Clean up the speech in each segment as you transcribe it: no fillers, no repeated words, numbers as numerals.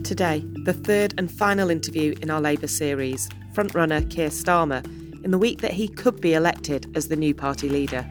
Today, the third and final interview in our Labour series, frontrunner Keir Starmer, in the week that he could be elected as the new party leader.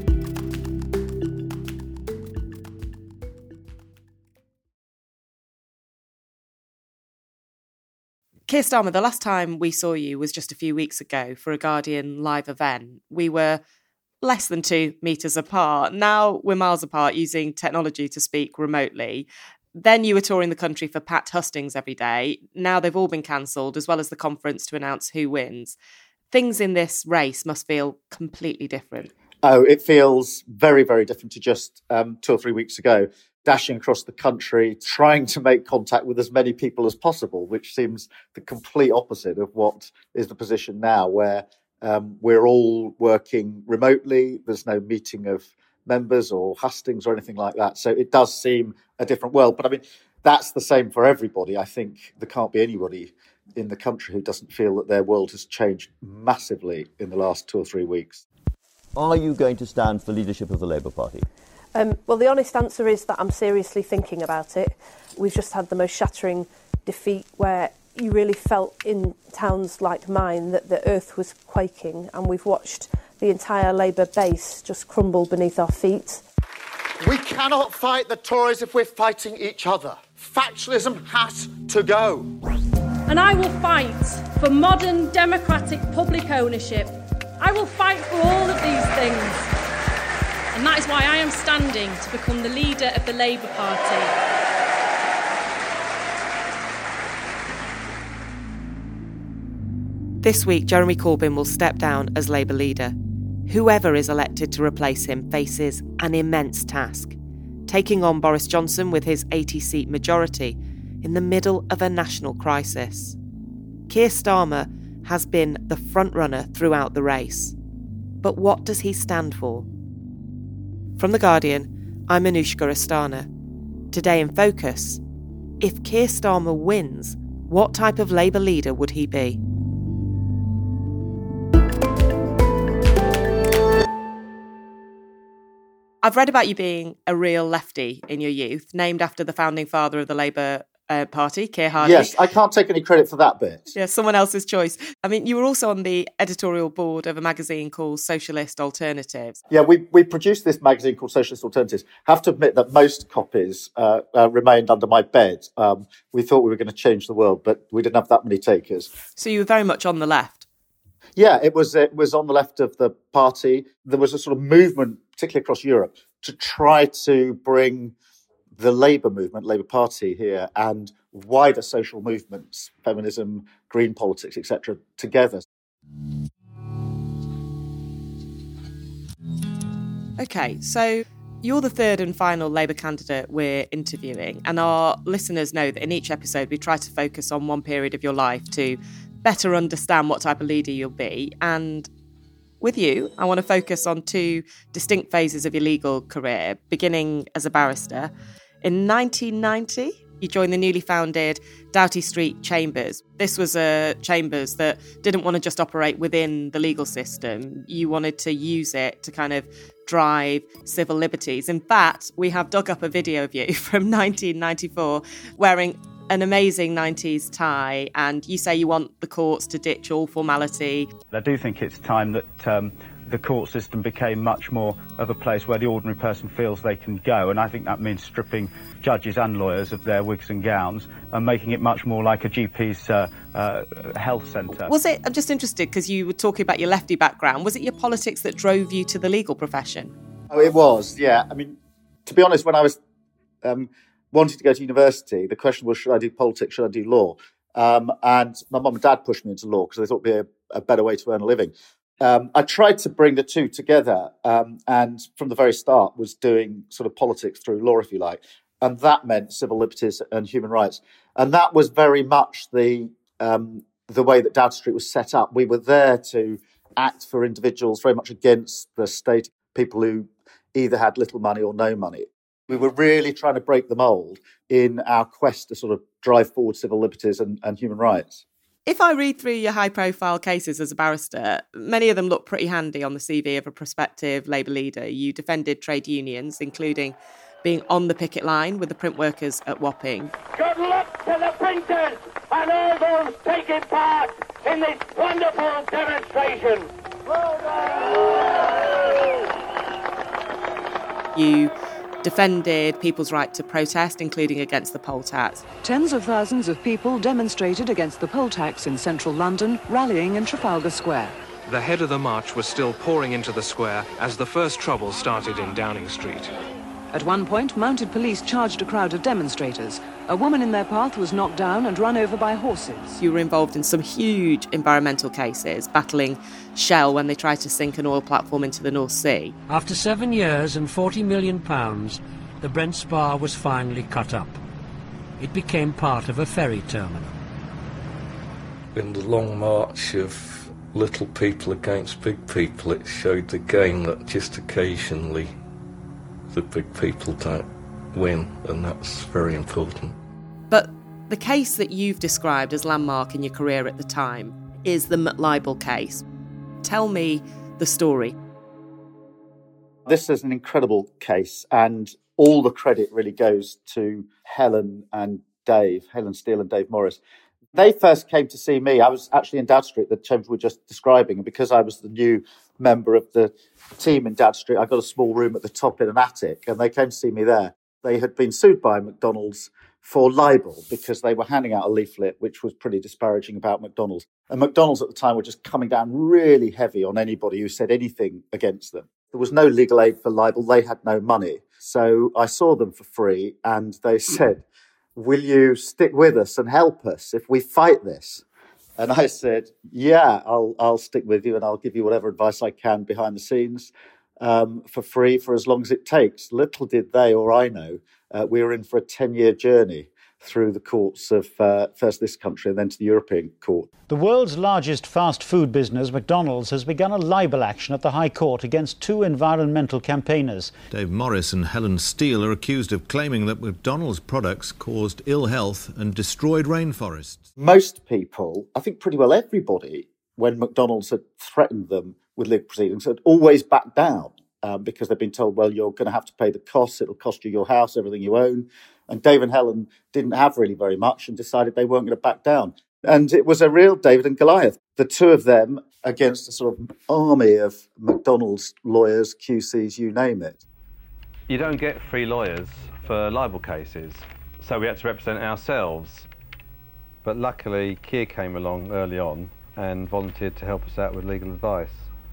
Keir Starmer, the last time we saw you was just a few weeks ago for a Guardian live event. We were less than 2 metres apart. Now we're miles apart using technology to speak remotely. Then you were touring the country for Pat Hustings every day. Now they've all been cancelled, as well as the conference to announce who wins. Things in this race must feel completely different. Oh, it feels very, very different to just 2 or 3 weeks ago. Dashing across the country, trying to make contact with as many people as possible, which seems the complete opposite of what is the position now, where we're all working remotely. There's no meeting of members or hustings or anything like that. So it does seem a different world. But I mean, that's the same for everybody. I think there can't be anybody in the country who doesn't feel that their world has changed massively in the last 2 or 3 weeks. Are you going to stand for leadership of the Labour Party? Well, the honest answer is that I'm seriously thinking about it. We've just had the most shattering defeat where you really felt in towns like mine that the earth was quaking, and we've watched the entire Labour base just crumble beneath our feet. We cannot fight the Tories if we're fighting each other. Factionalism has to go. And I will fight for modern democratic public ownership. I will fight for all of these things. And that is why I am standing to become the leader of the Labour Party. This week, Jeremy Corbyn will step down as Labour leader. Whoever is elected to replace him faces an immense task, taking on Boris Johnson with his 80-seat majority in the middle of a national crisis. Keir Starmer has been the frontrunner throughout the race. But what does he stand for? From The Guardian, I'm Anoushka Astana. Today in Focus, if Keir Starmer wins, what type of Labour leader would he be? I've read about you being a real lefty in your youth, named after the founding father of the Labour Party, Keir Hardie. Yes, I can't take any credit for that bit. Yeah, someone else's choice. I mean, you were also on the editorial board of a magazine called Socialist Alternatives. Yeah, we produced this magazine called Socialist Alternatives. Have to admit that most copies remained under my bed. We thought we were going to change the world, but we didn't have that many takers. So you were very much on the left. Yeah, it was on the left of the party. There was a sort of movement, particularly across Europe, to try to bring the Labour movement, Labour Party here, and wider social movements, feminism, green politics, etc., together. OK, so you're the third and final Labour candidate we're interviewing, and our listeners know that in each episode we try to focus on one period of your life to better understand what type of leader you'll be. And with you, I want to focus on 2 distinct phases of your legal career, beginning as a barrister. In 1990, you joined the newly founded Doughty Street Chambers. This was a chambers that didn't want to just operate within the legal system. You wanted to use it to kind of drive civil liberties. In fact, we have dug up a video of you from 1994 wearing an amazing 90s tie, and you say you want the courts to ditch all formality. I do think it's time that the court system became much more of a place where the ordinary person feels they can go, and I think that means stripping judges and lawyers of their wigs and gowns and making it much more like a GP's health centre. Was it, I'm just interested because you were talking about your lefty background, was it your politics that drove you to the legal profession? Oh, it was, yeah. I mean, to be honest, when I was wanting to go to university, the question was, should I do politics, should I do law? And my mum and dad pushed me into law because they thought it would be a better way to earn a living. I tried to bring the two together, and from the very start was doing sort of politics through law, if you like. And that meant civil liberties and human rights. And that was very much the way that Doughty Street was set up. We were there to act for individuals, very much against the state, people who either had little money or no money. We were really trying to break the mould in our quest to sort of drive forward civil liberties and human rights. If I read through your high-profile cases as a barrister, many of them look pretty handy on the CV of a prospective Labour leader. You defended trade unions, including being on the picket line with the print workers at Wapping. Good luck to the printers and all those taking part in this wonderful demonstration. You defended people's right to protest, including against the poll tax. Tens of thousands of people demonstrated against the poll tax in central London, rallying in Trafalgar Square. The head of the march was still pouring into the square as the first trouble started in Downing Street. At one point, mounted police charged a crowd of demonstrators. A woman in their path was knocked down and run over by horses. You were involved in some huge environmental cases, battling Shell when they tried to sink an oil platform into the North Sea. After 7 years and £40 million, the Brent Spar was finally cut up. It became part of a ferry terminal. In the long march of little people against big people, it showed again that just occasionally the big people don't win, and that's very important. But the case that you've described as landmark in your career at the time is the McLibel case. Tell me the story. This is an incredible case, and all the credit really goes to Helen Steele and Dave Morris. They first came to see me. I was actually in Dad Street, the chamber we were just describing, and because I was the new member of the team in Dad Street, I got a small room at the top in an attic, and they came to see me there. They had been sued by McDonald's for libel because they were handing out a leaflet which was pretty disparaging about McDonald's. And McDonald's at the time were just coming down really heavy on anybody who said anything against them. There was no legal aid for libel. They had no money. So I saw them for free, and they said, "Will you stick with us and help us if we fight this?" And I said, "Yeah, I'll stick with you, and I'll give you whatever advice I can behind the scenes for free for as long as it takes." Little did they or I know, we were in for a 10-year journey through the courts of first this country and then to the European Court. The world's largest fast food business, McDonald's, has begun a libel action at the High Court against two environmental campaigners. Dave Morris and Helen Steele are accused of claiming that McDonald's products caused ill health and destroyed rainforests. Most people, I think pretty well everybody, when McDonald's had threatened them with legal proceedings, had always backed down because they've been told, well, you're going to have to pay the costs, it'll cost you your house, everything you own. And Dave and Helen didn't have really very much and decided they weren't going to back down. And it was a real David and Goliath, the two of them against a sort of army of McDonald's lawyers, QCs, you name it. You don't get free lawyers for libel cases, so we had to represent ourselves. But luckily, Keir came along early on and volunteered to help us out with legal advice.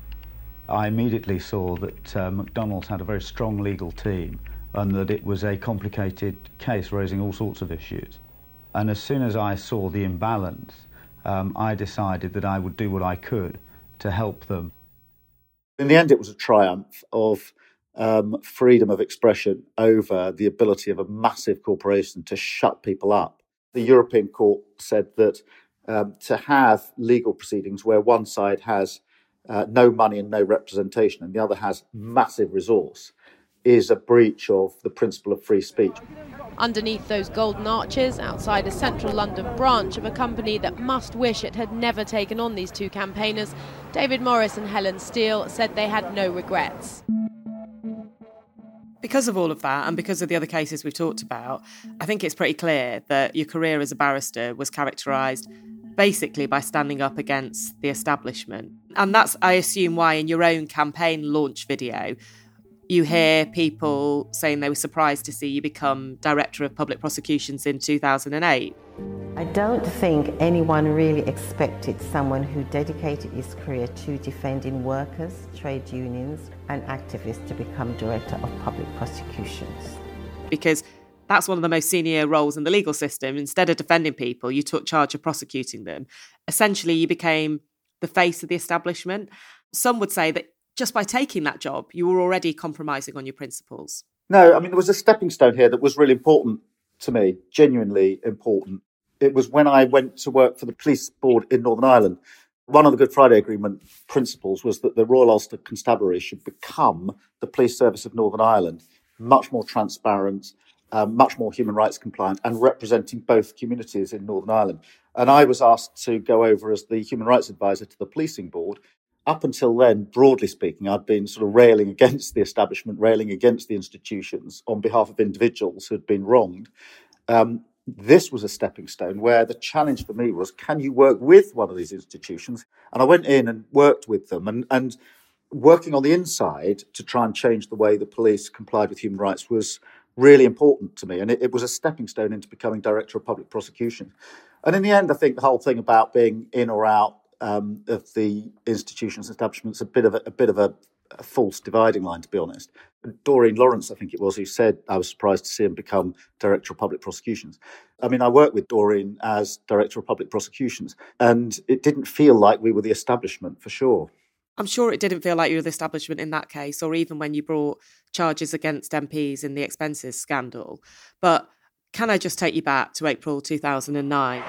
I immediately saw that McDonald's had a very strong legal team and that it was a complicated case raising all sorts of issues. And as soon as I saw the imbalance, I decided that I would do what I could to help them. In the end, it was a triumph of freedom of expression over the ability of a massive corporation to shut people up. The European Court said that to have legal proceedings where one side has no money and no representation and the other has massive resource is a breach of the principle of free speech. Underneath those golden arches, outside a central London branch of a company that must wish it had never taken on these two campaigners, David Morris and Helen Steele said they had no regrets. Because of all of that and because of the other cases we've talked about, I think it's pretty clear that your career as a barrister was characterised basically by standing up against the establishment. And that's, I assume, why in your own campaign launch video, you hear people saying they were surprised to see you become Director of Public Prosecutions in 2008. I don't think anyone really expected someone who dedicated his career to defending workers, trade unions and activists to become Director of Public Prosecutions. Because that's one of the most senior roles in the legal system. Instead of defending people, you took charge of prosecuting them. Essentially, you became the face of the establishment. Some would say that just by taking that job, you were already compromising on your principles. No, I mean, there was a stepping stone here that was really important to me, genuinely important. It was when I went to work for the police board in Northern Ireland. One of the Good Friday Agreement principles was that the Royal Ulster Constabulary should become the police service of Northern Ireland, much more transparent, much more human rights compliant and representing both communities in Northern Ireland. And I was asked to go over as the human rights advisor to the policing board. up until then, broadly speaking, I'd been sort of railing against the establishment, railing against the institutions on behalf of individuals who'd been wronged. This was a stepping stone where the challenge for me was, can you work with one of these institutions? And I went in and worked with them, and working on the inside to try and change the way the police complied with human rights was really important to me. And it was a stepping stone into becoming Director of Public Prosecution. And in the end, I think the whole thing about being in or out of the institutions, establishments, a bit of a false dividing line, to be honest. Doreen Lawrence, I think it was, who said I was surprised to see him become Director of Public Prosecutions. I mean, I worked with Doreen as Director of Public Prosecutions, and it didn't feel like we were the establishment, for sure. I'm sure it didn't feel like you were the establishment in that case, or even when you brought charges against MPs in the expenses scandal. But can I just take you back to April 2009?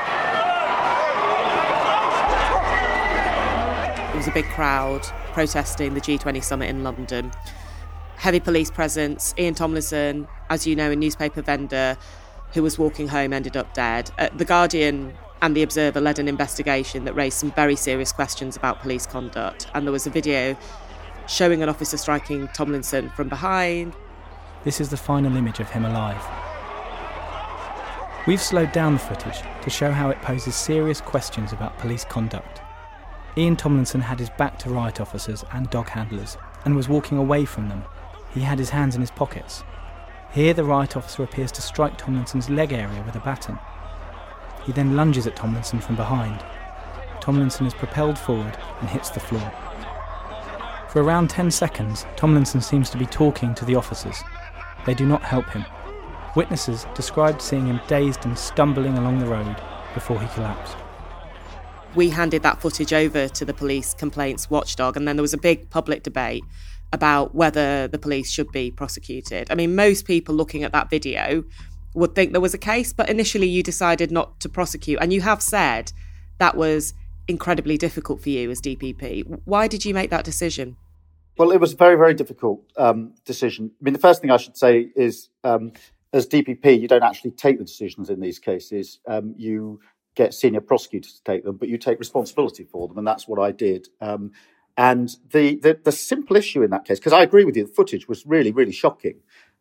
It was a big crowd protesting the G20 summit in London. Heavy police presence. Ian Tomlinson, as you know, a newspaper vendor who was walking home, ended up dead. The Guardian and The Observer led an investigation that raised some very serious questions about police conduct. And there was a video showing an officer striking Tomlinson from behind. This is the final image of him alive. We've slowed down the footage to show how it poses serious questions about police conduct. Ian Tomlinson had his back to riot officers and dog handlers and was walking away from them. He had his hands in his pockets. Here the riot officer appears to strike Tomlinson's leg area with a baton. He then lunges at Tomlinson from behind. Tomlinson is propelled forward and hits the floor. For around 10 seconds, Tomlinson seems to be talking to the officers. They do not help him. Witnesses described seeing him dazed and stumbling along the road before he collapsed. We handed that footage over to the police complaints watchdog, and then there was a big public debate about whether the police should be prosecuted. I mean, most people looking at that video would think there was a case, but initially you decided not to prosecute, and you have said that was incredibly difficult for you as DPP. Why did you make that decision? Well, it was a very, very difficult decision. I mean, the first thing I should say is, as DPP, you don't actually take the decisions in these cases. You get senior prosecutors to take them, but you take responsibility for them, and that's what I did. And the simple issue in that case, because I agree with you, the footage was really, really shocking.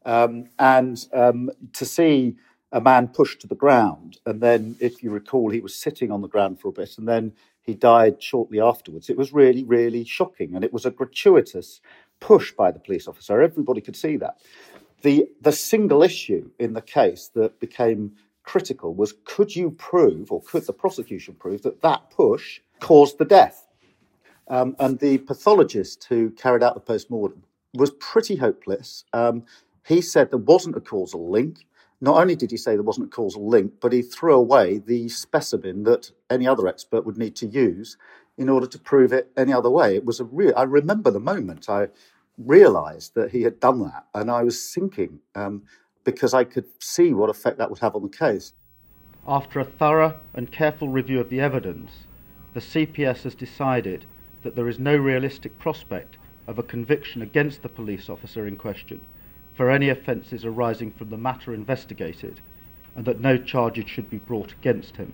To see a man pushed to the ground, and then, if you recall, he was sitting on the ground for a bit, and then he died shortly afterwards. It was really, really shocking, and it was a gratuitous push by the police officer. Everybody could see that. The single issue in the case that became critical was, could you prove, or could the prosecution prove, that that push caused the death? And the pathologist who carried out the post-mortem was pretty hopeless. He said there wasn't a causal link. Not only did he say there wasn't a causal link, but he threw away the specimen that any other expert would need to use in order to prove it any other way. It was I remember the moment I realised that he had done that, and I was sinking because I could see what effect that would have on the case. After a thorough and careful review of the evidence, the CPS has decided that there is no realistic prospect of a conviction against the police officer in question for any offences arising from the matter investigated, and that no charges should be brought against him.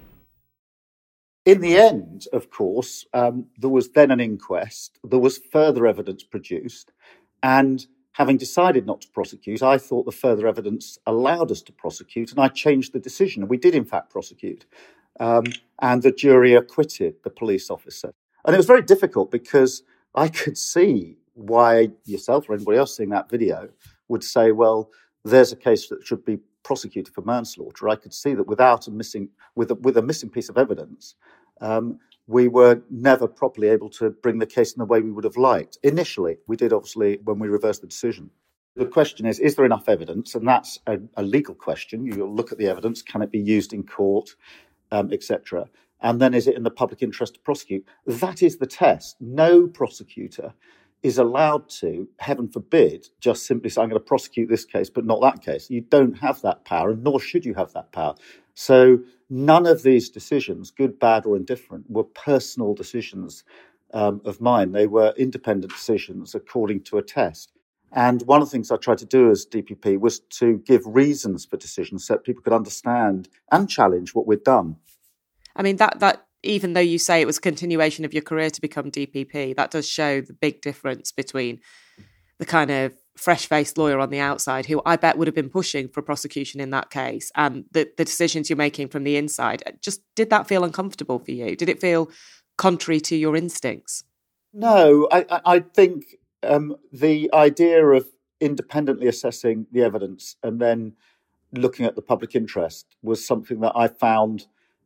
In the end, of course, there was then an inquest, there was further evidence produced, and having decided not to prosecute, I thought the further evidence allowed us to prosecute, and I changed the decision, and we did in fact prosecute. And the jury acquitted the police officer. And it was very difficult because I could see why yourself or anybody else seeing that video would say, well, there's a case that should be prosecuted for manslaughter. I could see that without a missing piece of evidence, we were never properly able to bring the case in the way we would have liked. Initially, we did, obviously, when we reversed the decision. The question is there enough evidence? And that's a legal question. You'll look at the evidence. Can it be used in court, etc.? And then, is it in the public interest to prosecute? That is the test. No prosecutor is allowed to, heaven forbid, just simply say, I'm going to prosecute this case, but not that case. You don't have that power, and nor should you have that power. So none of these decisions, good, bad, or indifferent, were personal decisions of mine. They were independent decisions according to a test. And one of the things I tried to do as DPP was to give reasons for decisions so that people could understand and challenge what we'd done. I mean, that even though you say it was a continuation of your career to become DPP, that does show the big difference between the kind of fresh-faced lawyer on the outside, who I bet would have been pushing for prosecution in that case, and the decisions you're making from the inside. Just, did that feel uncomfortable for you? Did it feel contrary to your instincts? No, I think the idea of independently assessing the evidence and then looking at the public interest was something that I found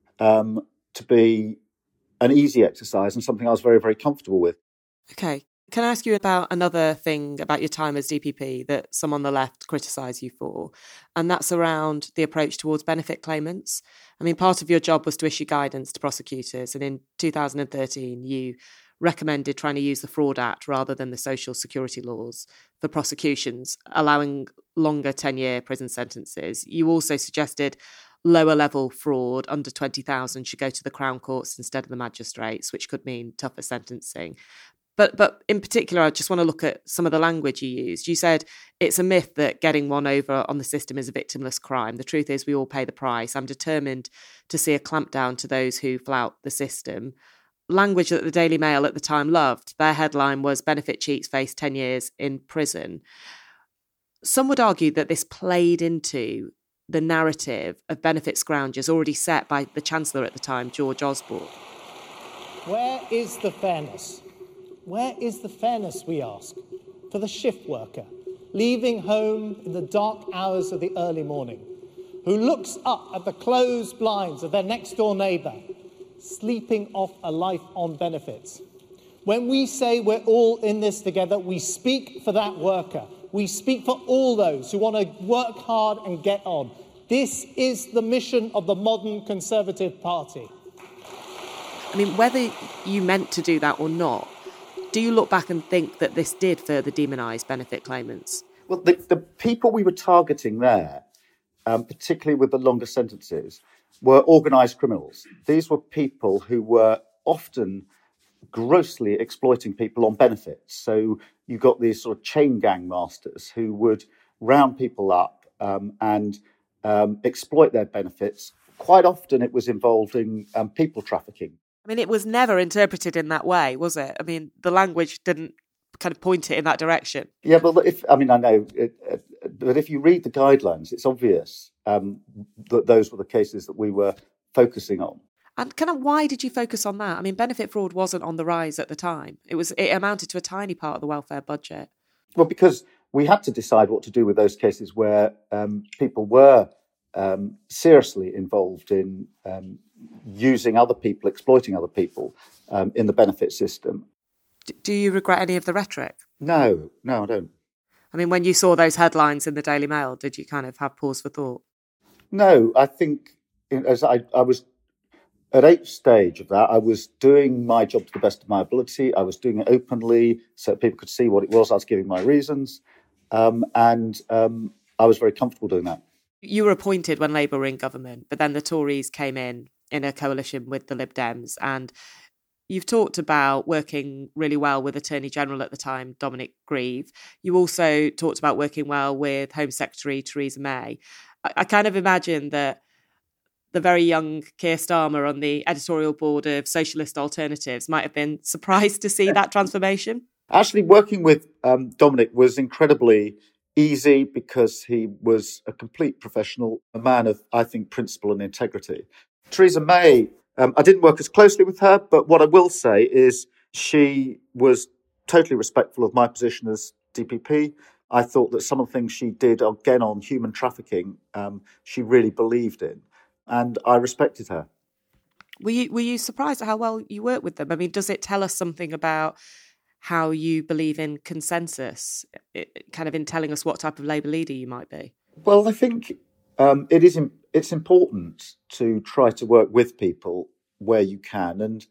to be an easy exercise and something I was very, very comfortable with. Okay. Can I ask you about another thing about your time as DPP that some on the left criticise you for? And that's around the approach towards benefit claimants. I mean, part of your job was to issue guidance to prosecutors. And in 2013, you recommended trying to use the Fraud Act rather than the social security laws for prosecutions, allowing longer 10-year prison sentences. You also suggested lower level fraud under 20,000 should go to the Crown Courts instead of the magistrates, which could mean tougher sentencing. But in particular, I just want to look at some of the language you used. You said it's a myth that getting one over on the system is a victimless crime. The truth is we all pay the price. I'm determined to see a clampdown to those who flout the system. Language that the Daily Mail at the time loved. Their headline was "Benefit cheats face 10 years in prison." Some would argue that this played into the narrative of benefit scroungers already set by the Chancellor at the time, George Osborne. Where is the fairness? Where is the fairness, we ask, for the shift worker leaving home in the dark hours of the early morning, who looks up at the closed blinds of their next-door neighbour, sleeping off a life on benefits? When we say we're all in this together, we speak for that worker. We speak for all those who want to work hard and get on. This is the mission of the modern Conservative Party. I mean, whether you meant to do that or not, do you look back and think that this did further demonise benefit claimants? Well, the people we were targeting there, particularly with the longer sentences, were organised criminals. These were people who were often grossly exploiting people on benefits. So you got these sort of chain gang masters who would round people up and exploit their benefits. Quite often it was involving people trafficking. I mean, it was never interpreted in that way, was it? I mean, the language didn't kind of point it in that direction. Yeah, well, I know, but if you read the guidelines, it's obvious that those were the cases that we were focusing on. And kind of why did you focus on that? I mean, benefit fraud wasn't on the rise at the time. It amounted to a tiny part of the welfare budget. Well, because we had to decide what to do with those cases where people were seriously involved in using other people, exploiting other people in the benefit system. Do you regret any of the rhetoric? No, I don't. I mean, when you saw those headlines in the Daily Mail, did you kind of have pause for thought? No, I think as I was at each stage of that, I was doing my job to the best of my ability. I was doing it openly so people could see what it was. I was giving my reasons. And I was very comfortable doing that. You were appointed when Labour were in government, but then the Tories came in a coalition with the Lib Dems. And you've talked about working really well with Attorney General at the time, Dominic Grieve. You also talked about working well with Home Secretary Theresa May. I kind of imagine that the very young Keir Starmer on the editorial board of Socialist Alternatives might have been surprised to see that transformation. Actually, working with Dominic was incredibly easy because he was a complete professional, a man of, I think, principle and integrity. Theresa May, I didn't work as closely with her, but what I will say is she was totally respectful of my position as DPP. I thought that some of the things she did, again, on human trafficking, she really believed in. And I respected her. Were you surprised at how well you worked with them? I mean, does it tell us something about how you believe in consensus, kind of in telling us what type of Labour leader you might be? Well, I think it's important to try to work with people where you can. And,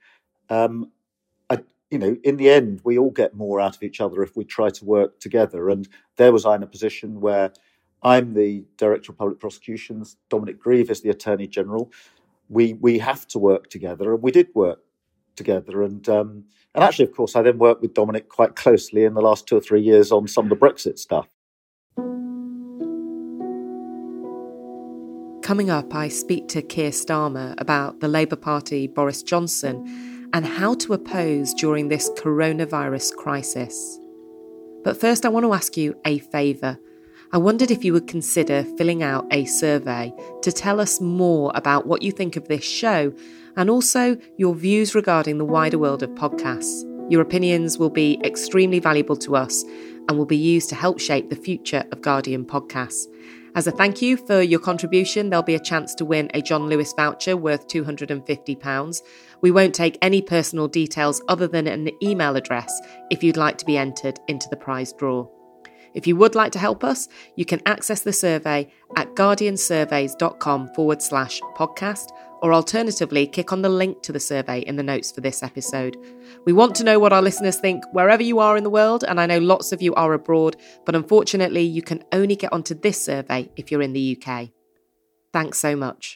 in the end, we all get more out of each other if we try to work together. And there was I in a position where I'm the Director of Public Prosecutions, Dominic Grieve is the Attorney General. We have to work together, and we did work together. And actually, of course, I then worked with Dominic quite closely in the last 2 or 3 years on some of the Brexit stuff. Coming up, I speak to Keir Starmer about the Labour Party Boris Johnson and how to oppose during this coronavirus crisis. But first, I want to ask you a favour. I wondered if you would consider filling out a survey to tell us more about what you think of this show and also your views regarding the wider world of podcasts. Your opinions will be extremely valuable to us and will be used to help shape the future of Guardian podcasts. As a thank you for your contribution, there'll be a chance to win a John Lewis voucher worth £250. We won't take any personal details other than an email address if you'd like to be entered into the prize draw. If you would like to help us, you can access the survey at guardiansurveys.com/podcast, or alternatively, click on the link to the survey in the notes for this episode. We want to know what our listeners think wherever you are in the world, and I know lots of you are abroad, but unfortunately, you can only get onto this survey if you're in the UK. Thanks so much.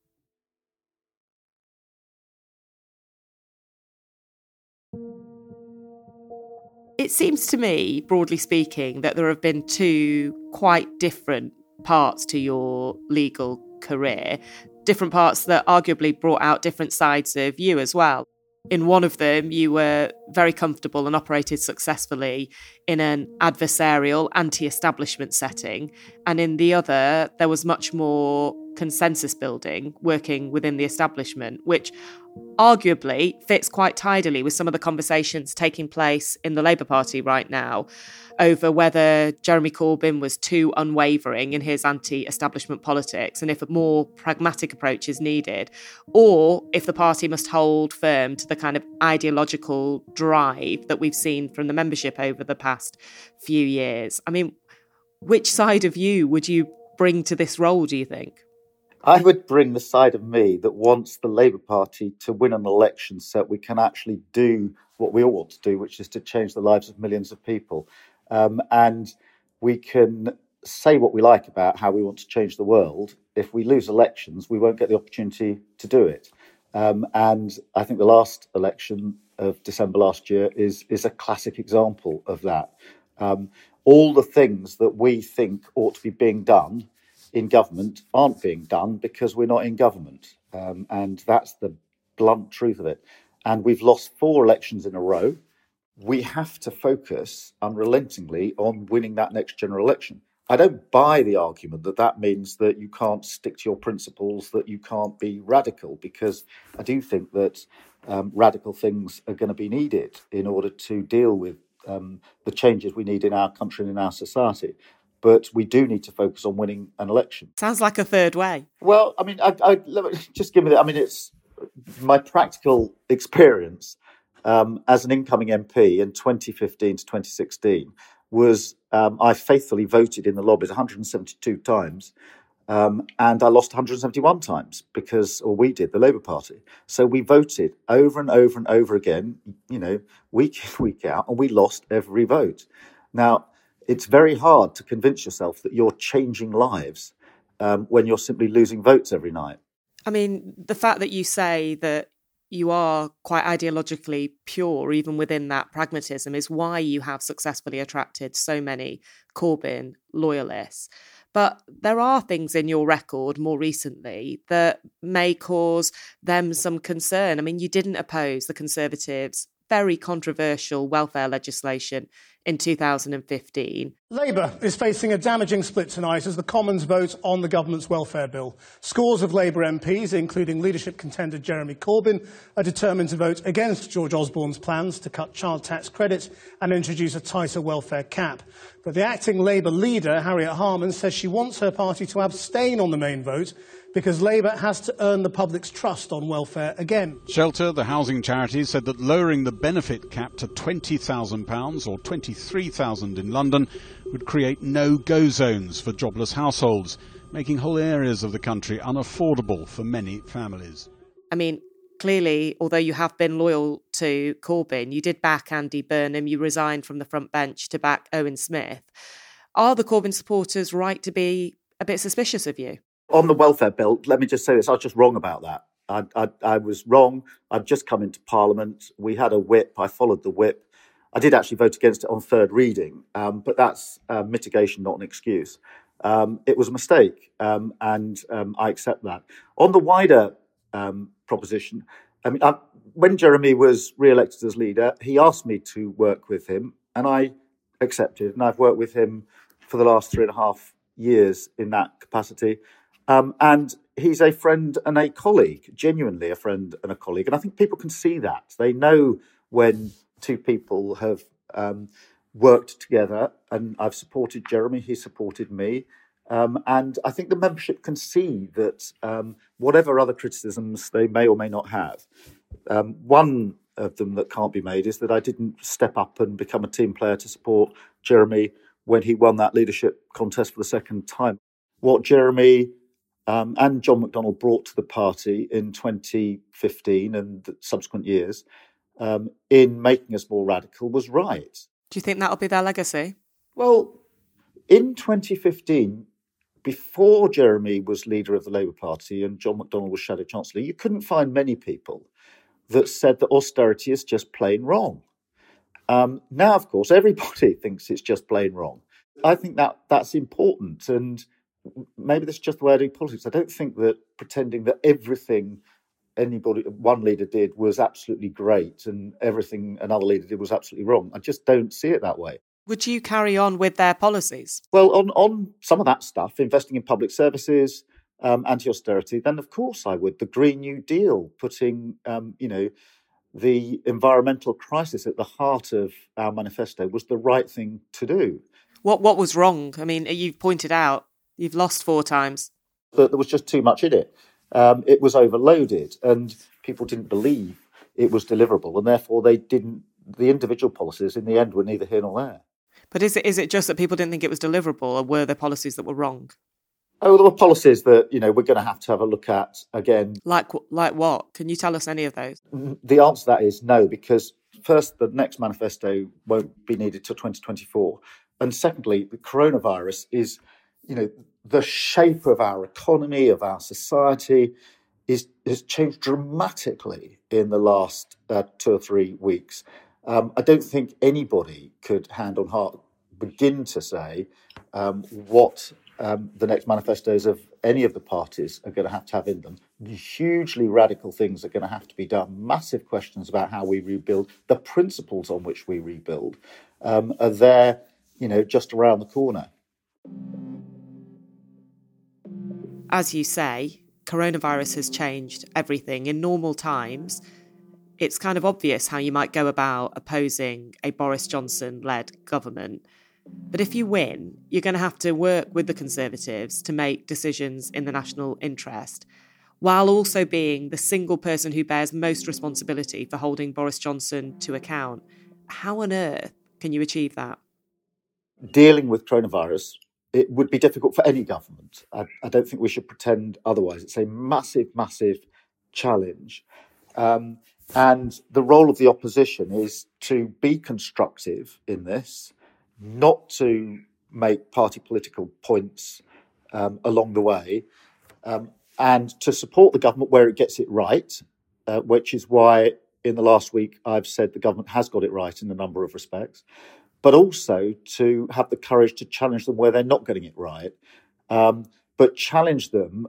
It seems to me, broadly speaking, that there have been two quite different parts to your legal career, different parts that arguably brought out different sides of you as well. In one of them, you were very comfortable and operated successfully in an adversarial, anti-establishment setting. And in the other, there was much more consensus building, working within the establishment, which arguably fits quite tidily with some of the conversations taking place in the Labour Party right now over whether Jeremy Corbyn was too unwavering in his anti-establishment politics and if a more pragmatic approach is needed, or if the party must hold firm to the kind of ideological drive that we've seen from the membership over the past few years. I mean, which side of you would you bring to this role, do you think? I would bring the side of me that wants the Labour Party to win an election so that we can actually do what we all want to do, which is to change the lives of millions of people. And we can say what we like about how we want to change the world. If we lose elections, we won't get the opportunity to do it. And I think the last election of December last year is a classic example of that. All the things that we think ought to be being done in government aren't being done because we're not in government. And that's the blunt truth of it. And we've lost 4 elections in a row. We have to focus unrelentingly on winning that next general election. I don't buy the argument that that means that you can't stick to your principles, that you can't be radical, because I do think that radical things are going to be needed in order to deal with the changes we need in our country and in our society. But we do need to focus on winning an election. Sounds like a third way. Well, I mean, I just give me that. I mean, it's my practical experience as an incoming MP in 2015 to 2016 was I faithfully voted in the lobbies 172 times, and I lost 171 times we did, the Labour Party. So we voted over and over and over again, week in, week out, and we lost every vote. Now, it's very hard to convince yourself that you're changing lives when you're simply losing votes every night. I mean, the fact that you say that you are quite ideologically pure, even within that pragmatism, is why you have successfully attracted so many Corbyn loyalists. But there are things in your record more recently that may cause them some concern. I mean, you didn't oppose the Conservatives' very controversial welfare legislation in 2015. Labour is facing a damaging split tonight as the Commons vote on the government's welfare bill. Scores of Labour MPs, including leadership contender Jeremy Corbyn, are determined to vote against George Osborne's plans to cut child tax credit and introduce a tighter welfare cap. But the acting Labour leader, Harriet Harman, says she wants her party to abstain on the main vote because Labour has to earn the public's trust on welfare again. Shelter, the housing charity, said that lowering the benefit cap to £20,000 or £23,000 in London would create no-go zones for jobless households, making whole areas of the country unaffordable for many families. I mean, clearly, although you have been loyal to Corbyn, you did back Andy Burnham, you resigned from the front bench to back Owen Smith. Are the Corbyn supporters right to be a bit suspicious of you? On the welfare bill, let me just say this, I was just wrong about that. I was wrong. I'd just come into Parliament. We had a whip. I followed the whip. I did actually vote against it on third reading, but that's mitigation, not an excuse. It was a mistake, and I accept that. On the wider proposition, I mean, when Jeremy was re-elected as leader, he asked me to work with him, and I accepted, and I've worked with him for the last 3.5 years in that capacity. And he's a friend and a colleague, genuinely a friend and a colleague. And I think people can see that. They know when two people have worked together, and I've supported Jeremy, he supported me. And I think the membership can see that whatever other criticisms they may or may not have, one of them that can't be made is that I didn't step up and become a team player to support Jeremy when he won that leadership contest for the second time. What Jeremy and John McDonnell brought to the party in 2015 and the subsequent years in making us more radical was right. Do you think that'll be their legacy? Well, in 2015, before Jeremy was leader of the Labour Party and John McDonnell was Shadow Chancellor, you couldn't find many people that said that austerity is just plain wrong. Now, of course, everybody thinks it's just plain wrong. I think that's important, and maybe that's just the way I do politics. I don't think that pretending that everything one leader did was absolutely great and everything another leader did was absolutely wrong. I just don't see it that way. Would you carry on with their policies? Well, on some of that stuff, investing in public services, anti-austerity, then of course I would. The Green New Deal, putting, the environmental crisis at the heart of our manifesto was the right thing to do. What was wrong? I mean, you've pointed out you've lost 4 times. But there was just too much in it. It was overloaded and people didn't believe it was deliverable, and therefore the individual policies in the end were neither here nor there. But is it just that people didn't think it was deliverable, or were there policies that were wrong? Oh, there were policies that, we're going to have a look at again. Like what? Can you tell us any of those? The answer to that is no, because first, the next manifesto won't be needed till 2024. And secondly, the coronavirus is, the shape of our economy, of our society, has changed dramatically in the last 2 or 3 weeks. I don't think anybody could, hand on heart, begin to say what the next manifestos of any of the parties are going to have in them. Hugely radical things are going to have to be done. Massive questions about how we rebuild. The principles on which we rebuild are there, just around the corner. As you say, coronavirus has changed everything. In normal times, it's kind of obvious how you might go about opposing a Boris Johnson-led government. But if you win, you're going to have to work with the Conservatives to make decisions in the national interest, while also being the single person who bears most responsibility for holding Boris Johnson to account. How on earth can you achieve that? Dealing with coronavirus, it would be difficult for any government. I don't think we should pretend otherwise. It's a massive, massive challenge. And the role of the opposition is to be constructive in this, not to make party political points along the way, and to support the government where it gets it right, which is why in the last week I've said the government has got it right in a number of respects, but also to have the courage to challenge them where they're not getting it right, but challenge them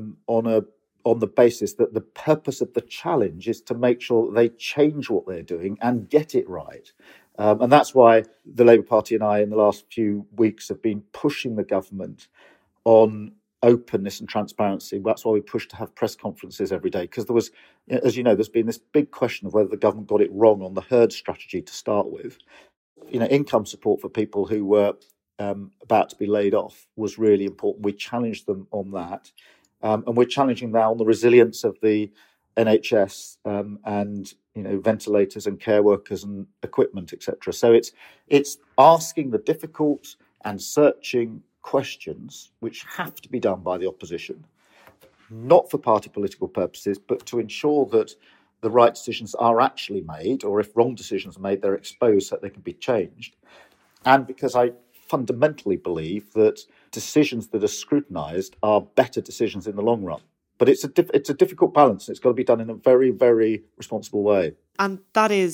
on the basis that the purpose of the challenge is to make sure that they change what they're doing and get it right. And that's why the Labour Party and I in the last few weeks have been pushing the government on openness and transparency. That's why we pushed to have press conferences every day, because there was, as you know, there's been this big question of whether the government got it wrong on the herd strategy to start with. Income support for people who were about to be laid off was really important. We challenged them on that. And we're challenging now on the resilience of the NHS and ventilators and care workers and equipment, etc. So it's asking the difficult and searching questions which have to be done by the opposition, not for party political purposes, but to ensure that the right decisions are actually made, or if wrong decisions are made, they're exposed so that they can be changed. And because I fundamentally believe that decisions that are scrutinised are better decisions in the long run. But it's a difficult balance. It's got to be done in a very, very responsible way. And that is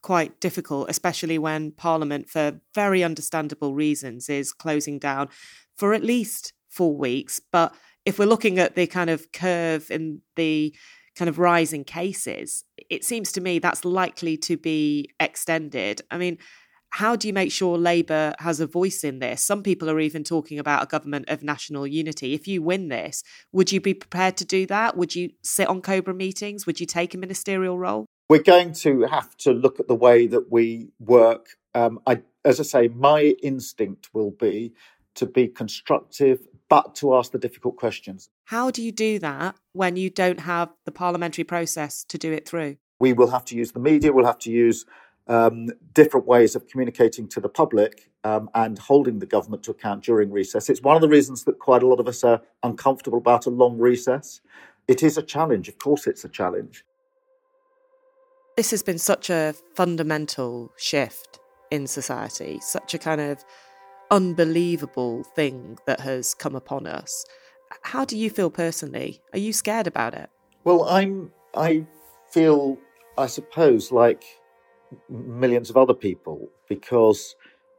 quite difficult, especially when Parliament, for very understandable reasons, is closing down for at least 4 weeks. But if we're looking at the kind of curve in the kind of rising cases, it seems to me that's likely to be extended. I mean, how do you make sure Labour has a voice in this? Some people are even talking about a government of national unity. If you win this, would you be prepared to do that? Would you sit on Cobra meetings? Would you take a ministerial role? We're going to have to look at the way that we work. As I say, my instinct will be to be constructive, but to ask the difficult questions. How do you do that when you don't have the parliamentary process to do it through? We will have to use the media, we'll have to use different ways of communicating to the public and holding the government to account during recess. It's one of the reasons that quite a lot of us are uncomfortable about a long recess. It is a challenge. Of course it's a challenge. This has been such a fundamental shift in society, such a kind of unbelievable thing that has come upon us. How do you feel personally? Are you scared about it? Well, I feel, I suppose, like millions of other people, because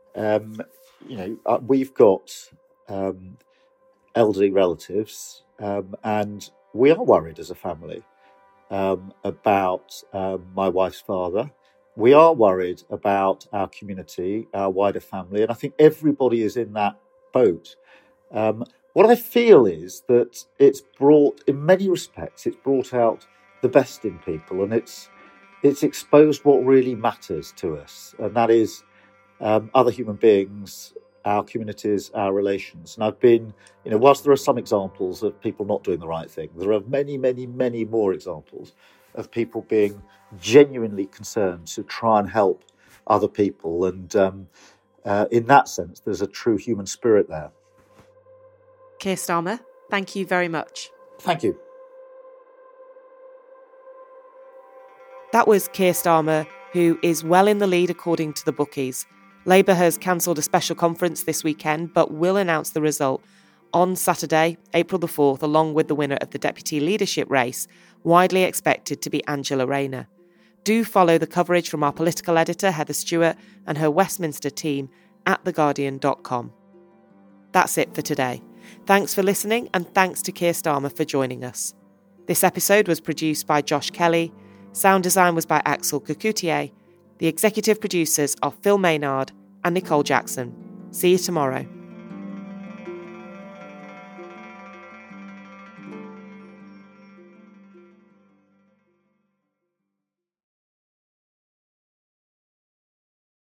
we've got elderly relatives, and we are worried as a family about my wife's father. We are worried about our community, our wider family, and I think everybody is in that boat. What I feel is that it's brought, in many respects, it's brought out the best in people, and it's exposed what really matters to us, and that is other human beings, our communities, our relations. And I've been, whilst there are some examples of people not doing the right thing, there are many, many, many more examples of people being genuinely concerned to try and help other people. And in that sense, there's a true human spirit there. Keir Starmer, thank you very much. Thank you. That was Keir Starmer, who is well in the lead according to the bookies. Labour has cancelled a special conference this weekend, but will announce the result on Saturday, April the 4th, along with the winner of the deputy leadership race, widely expected to be Angela Rayner. Do follow the coverage from our political editor, Heather Stewart, and her Westminster team at theguardian.com. That's it for today. Thanks for listening, and thanks to Keir Starmer for joining us. This episode was produced by Josh Kelly. Sound design was by Axel Cocoutier. The executive producers are Phil Maynard and Nicole Jackson. See you tomorrow.